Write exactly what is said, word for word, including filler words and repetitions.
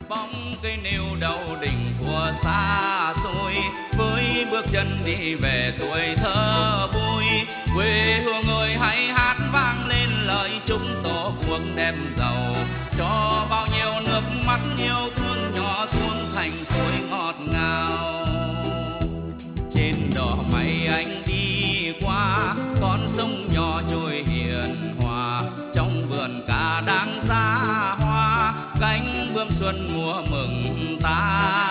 bóng cây nêu đầu đỉnh của xa xôi, với bước chân đi về tuổi thơ vui. Quê hương ơi hãy hát vang lên lời chúc tổ quốc đẹp giàu, cho bao nhiêu nước mắt yêu thương nhỏ xuống thành suối ngọt ngào. Trên đò mây anh đi qua, con sông nhỏ trôi hiền hòa, trong vườn cà đang xa hoa, cánh bướm xuân mùa mừng ta.